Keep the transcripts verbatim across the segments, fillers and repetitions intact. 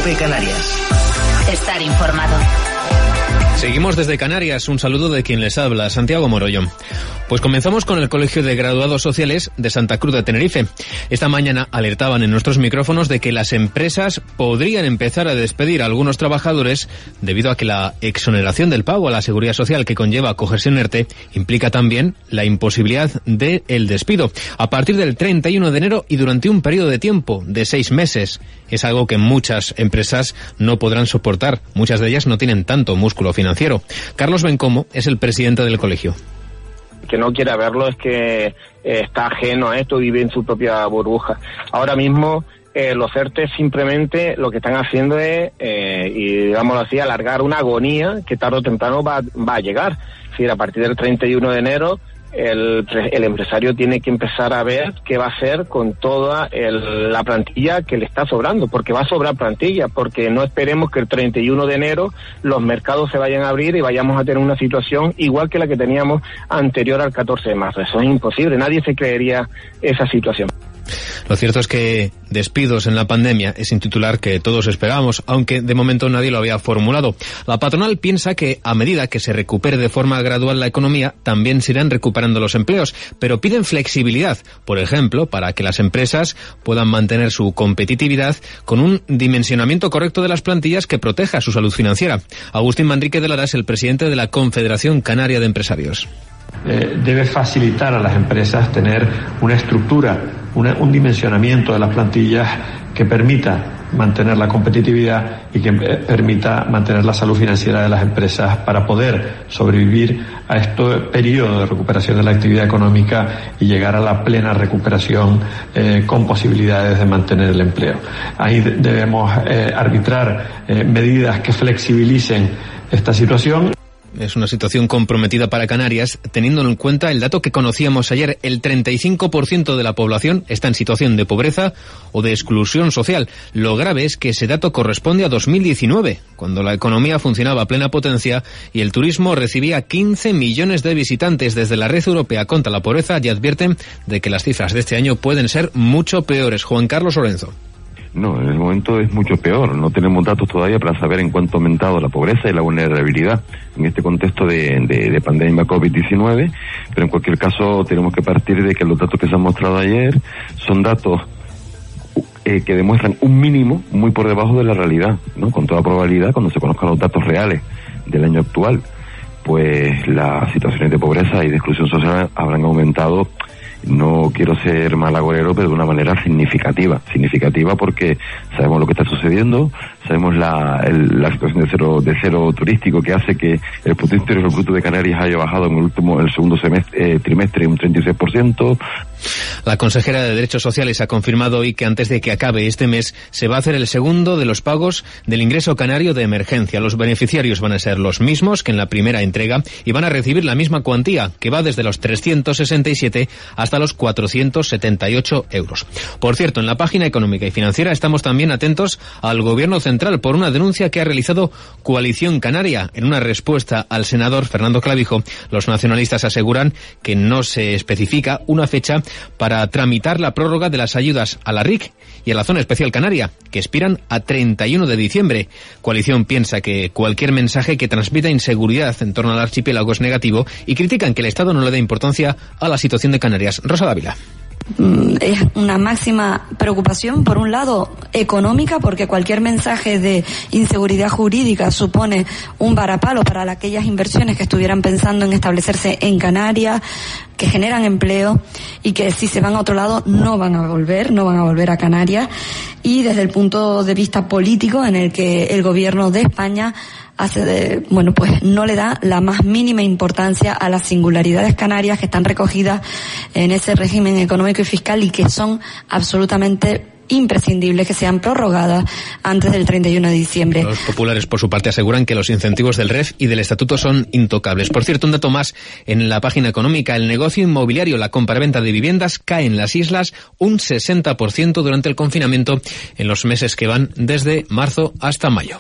COPE Canarias. Estar informado. Seguimos desde Canarias. Un saludo de quien les habla, Santiago Morollo. Pues comenzamos con el Colegio de Graduados Sociales de Santa Cruz de Tenerife. Esta mañana alertaban en nuestros micrófonos de que las empresas podrían empezar a despedir a algunos trabajadores debido a que la exoneración del pago a la Seguridad Social que conlleva acogerse en ERTE implica también la imposibilidad del despido a partir del treinta y uno de enero y durante un periodo de tiempo de seis meses. Es algo que muchas empresas no podrán soportar. Muchas de ellas no tienen tanto músculo financiero. Carlos Bencomo es el presidente del colegio. Que no quiera verlo es que eh, está ajeno a esto, vive en su propia burbuja. Ahora mismo eh, los ERTE simplemente lo que están haciendo es, eh, y digámoslo así, alargar una agonía que tarde o temprano va, va a llegar. Es decir, a partir del treinta y uno de enero el, el empresario tiene que empezar a ver qué va a hacer con toda el, la plantilla que le está sobrando, porque va a sobrar plantilla, porque no esperemos que el treinta y uno de enero los mercados se vayan a abrir y vayamos a tener una situación igual que la que teníamos anterior al catorce de marzo. Eso es imposible, nadie se creería esa situación. Lo cierto es que despidos en la pandemia es un titular que todos esperábamos, aunque de momento nadie lo había formulado. La patronal piensa que a medida que se recupere de forma gradual la economía, también se irán recuperando los empleos, pero piden flexibilidad, por ejemplo, para que las empresas puedan mantener su competitividad con un dimensionamiento correcto de las plantillas que proteja su salud financiera. Agustín Manrique de Lara es el presidente de la Confederación Canaria de Empresarios. Eh, debe facilitar a las empresas tener una estructura, una, un dimensionamiento de las plantillas que permita mantener la competitividad y que eh, permita mantener la salud financiera de las empresas para poder sobrevivir a este periodo de recuperación de la actividad económica y llegar a la plena recuperación eh, con posibilidades de mantener el empleo. Ahí de- debemos eh, arbitrar eh, medidas que flexibilicen esta situación. Es una situación comprometida para Canarias, teniendo en cuenta el dato que conocíamos ayer. El treinta y cinco por ciento de la población está en situación de pobreza o de exclusión social. Lo grave es que ese dato corresponde a dos mil diecinueve, cuando la economía funcionaba a plena potencia y el turismo recibía quince millones de visitantes. Desde la Red Europea contra la Pobreza ya advierten de que las cifras de este año pueden ser mucho peores. Juan Carlos Lorenzo. No, en el momento es mucho peor. No tenemos datos todavía para saber en cuánto ha aumentado la pobreza y la vulnerabilidad en este contexto de, de, de pandemia COVID diecinueve, pero en cualquier caso tenemos que partir de que los datos que se han mostrado ayer son datos eh, que demuestran un mínimo muy por debajo de la realidad, ¿no? Con toda probabilidad, cuando se conozcan los datos reales del año actual, pues las situaciones de pobreza y de exclusión social habrán aumentado. No quiero ser malagorero, pero de una manera significativa, significativa porque sabemos lo que está sucediendo, sabemos la, el, la situación de cero, de cero turístico que hace que el Producto Interior Bruto de Canarias haya bajado en el último, el segundo semestre, eh, trimestre un treinta y seis por ciento. La consejera de Derechos Sociales ha confirmado hoy que antes de que acabe este mes se va a hacer el segundo de los pagos del ingreso canario de emergencia. Los beneficiarios van a ser los mismos que en la primera entrega y van a recibir la misma cuantía, que va desde los trescientos sesenta y siete hasta los cuatrocientos setenta y ocho euros. Por cierto, en la página económica y financiera estamos también atentos al Gobierno Central por una denuncia que ha realizado Coalición Canaria. En una respuesta al senador Fernando Clavijo, los nacionalistas aseguran que no se especifica una fecha para tramitar la prórroga de las ayudas a la R I C y a la Zona Especial Canaria, que expiran a treinta y uno de diciembre. Coalición piensa que cualquier mensaje que transmita inseguridad en torno al archipiélago es negativo y critican que el Estado no le dé importancia a la situación de Canarias. Rosa Dávila. Es una máxima preocupación, por un lado, económica, porque cualquier mensaje de inseguridad jurídica supone un varapalo para aquellas inversiones que estuvieran pensando en establecerse en Canarias, que generan empleo y que si se van a otro lado no van a volver, no van a volver a Canarias. Y desde el punto de vista político, en el que el gobierno de España hace de, bueno, pues no le da la más mínima importancia a las singularidades canarias que están recogidas en ese régimen económico y fiscal y que son absolutamente imprescindibles que sean prorrogadas antes del treinta y uno de diciembre. Los populares, por su parte, aseguran que los incentivos del R E F y del Estatuto son intocables. Por cierto, un dato más en la página económica: el negocio inmobiliario, la compraventa de viviendas, cae en las islas un sesenta por ciento durante el confinamiento en los meses que van desde marzo hasta mayo.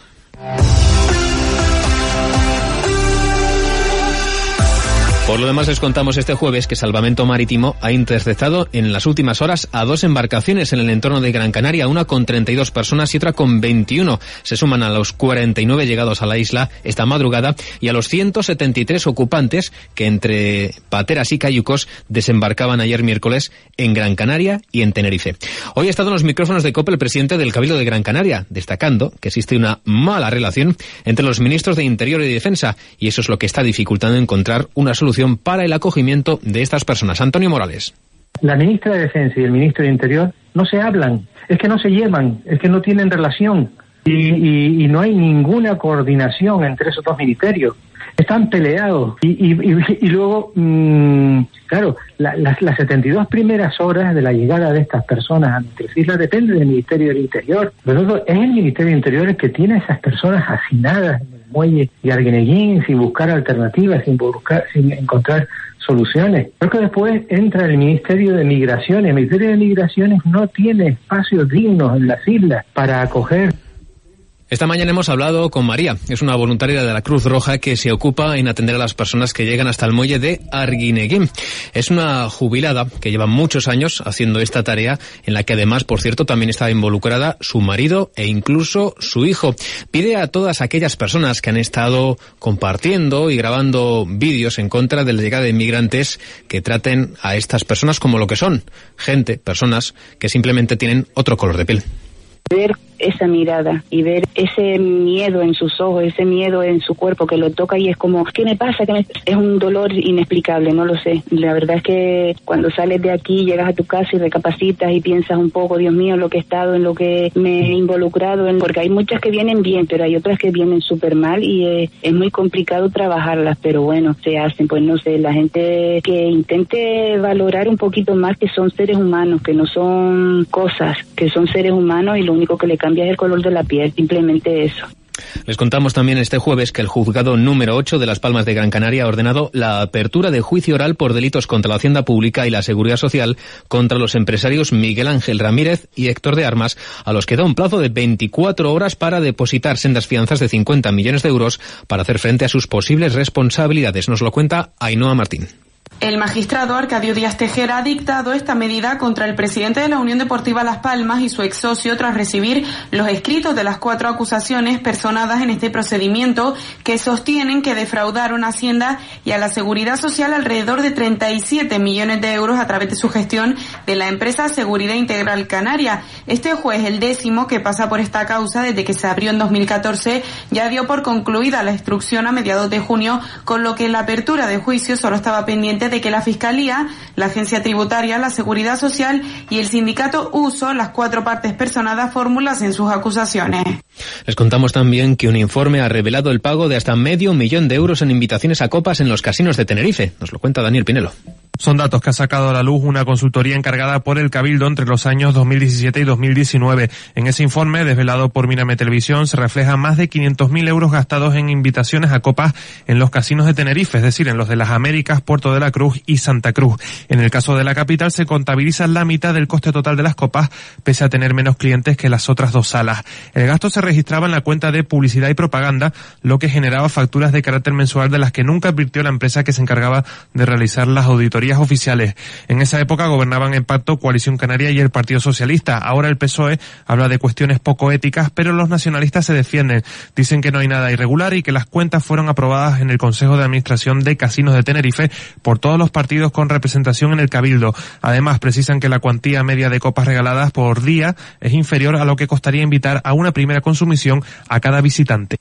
Por lo demás, les contamos este jueves que Salvamento Marítimo ha interceptado en las últimas horas a dos embarcaciones en el entorno de Gran Canaria, una con treinta y dos personas y otra con veintiuno. Se suman a los cuarenta y nueve llegados a la isla esta madrugada y a los ciento setenta y tres ocupantes que entre pateras y cayucos desembarcaban ayer miércoles en Gran Canaria y en Tenerife. Hoy ha estado en los micrófonos de COPE el presidente del Cabildo de Gran Canaria, destacando que existe una mala relación entre los ministros de Interior y Defensa y eso es lo que está dificultando encontrar una solución para el acogimiento de estas personas. Antonio Morales. La ministra de Defensa y el ministro de Interior no se hablan, es que no se llevan, es que no tienen relación y, y, y no hay ninguna coordinación entre esos dos ministerios. Están peleados y, y, y, y luego, mmm, claro, la, las, las setenta y dos primeras horas de la llegada de estas personas a nuestras islas depende del Ministerio del Interior. Pero es el Ministerio del Interior el que tiene a esas personas hacinadas en el muelle de Arguineguín sin buscar alternativas, sin buscar, sin encontrar soluciones. Creo que después entra el Ministerio de Migraciones. El Ministerio de Migraciones no tiene espacios dignos en las islas para acoger. Esta mañana hemos hablado con María, es una voluntaria de la Cruz Roja que se ocupa en atender a las personas que llegan hasta el muelle de Arguineguín. Es una jubilada que lleva muchos años haciendo esta tarea, en la que además, por cierto, también está involucrada su marido e incluso su hijo. Pide a todas aquellas personas que han estado compartiendo y grabando vídeos en contra de la llegada de inmigrantes que traten a estas personas como lo que son, gente, personas que simplemente tienen otro color de piel. Ver esa mirada y ver ese miedo en sus ojos, ese miedo en su cuerpo que lo toca y es como, ¿qué me pasa? ¿Qué me... Es un dolor inexplicable, no lo sé. La verdad es que cuando sales de aquí, llegas a tu casa y recapacitas y piensas un poco, Dios mío, lo que he estado, en lo que me he involucrado, en... porque hay muchas que vienen bien, pero hay otras que vienen súper mal y eh, es muy complicado trabajarlas, pero bueno, se hacen, pues no sé, la gente que intente valorar un poquito más que son seres humanos, que no son cosas, que son seres humanos y lo único que le cambia es el color de la piel, simplemente eso. Les contamos también este jueves que el juzgado número ocho de Las Palmas de Gran Canaria ha ordenado la apertura de juicio oral por delitos contra la Hacienda Pública y la Seguridad Social contra los empresarios Miguel Ángel Ramírez y Héctor de Armas, a los que da un plazo de veinticuatro horas para depositar sendas fianzas de cincuenta millones de euros para hacer frente a sus posibles responsabilidades. Nos lo cuenta Ainhoa Martín. El magistrado Arcadio Díaz Tejera ha dictado esta medida contra el presidente de la Unión Deportiva Las Palmas y su ex socio tras recibir los escritos de las cuatro acusaciones personadas en este procedimiento que sostienen que defraudaron a Hacienda y a la Seguridad Social alrededor de treinta y siete millones de euros a través de su gestión de la empresa Seguridad Integral Canaria. Este juez, el décimo que pasa por esta causa desde que se abrió en dos mil catorce, ya dio por concluida la instrucción a mediados de junio, con lo que la apertura de juicio solo estaba pendiente de que la Fiscalía, la Agencia Tributaria, la Seguridad Social y el sindicato Uso, las cuatro partes personadas, formulasen sus acusaciones. Les contamos también que un informe ha revelado el pago de hasta medio millón de euros en invitaciones a copas en los casinos de Tenerife. Nos lo cuenta Daniel Pinelo. Son datos que ha sacado a la luz una consultoría encargada por el Cabildo entre los años dos mil diecisiete y dos mil diecinueve. En ese informe, desvelado por Mírame Televisión, se refleja más de quinientos mil euros gastados en invitaciones a copas en los casinos de Tenerife, es decir, en los de Las Américas, Puerto de la Cruz y Santa Cruz. En el caso de la capital se contabiliza la mitad del coste total de las copas, pese a tener menos clientes que las otras dos salas. El gasto se registraba en la cuenta de publicidad y propaganda, lo que generaba facturas de carácter mensual de las que nunca advirtió la empresa que se encargaba de realizar las auditorías oficiales. En esa época gobernaban en pacto Coalición Canaria y el Partido Socialista. Ahora el P S O E habla de cuestiones poco éticas, pero los nacionalistas se defienden. Dicen que no hay nada irregular y que las cuentas fueron aprobadas en el Consejo de Administración de Casinos de Tenerife por todos los partidos con representación en el Cabildo. Además, precisan que la cuantía media de copas regaladas por día es inferior a lo que costaría invitar a una primera consumición a cada visitante.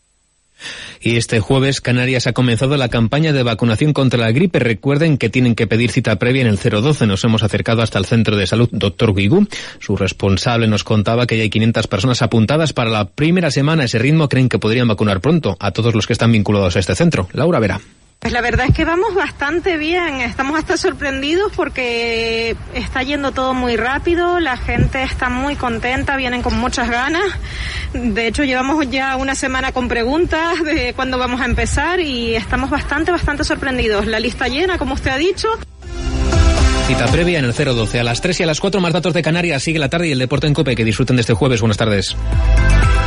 Y este jueves Canarias ha comenzado la campaña de vacunación contra la gripe. Recuerden que tienen que pedir cita previa en el cero doce. Nos hemos acercado hasta el centro de salud doctor Guigú. Su responsable nos contaba que ya hay quinientas personas apuntadas para la primera semana. Ese ritmo creen que podrían vacunar pronto a todos los que están vinculados a este centro. Laura Vera. Pues la verdad es que vamos bastante bien, estamos hasta sorprendidos porque está yendo todo muy rápido, la gente está muy contenta, vienen con muchas ganas. De hecho, llevamos ya una semana con preguntas de cuándo vamos a empezar y estamos bastante, bastante sorprendidos. La lista llena, como usted ha dicho. Cita previa en el cero doce. A las tres y a las cuatro más datos de Canarias. Sigue la tarde y el deporte en COPE. Que disfruten de este jueves. Buenas tardes.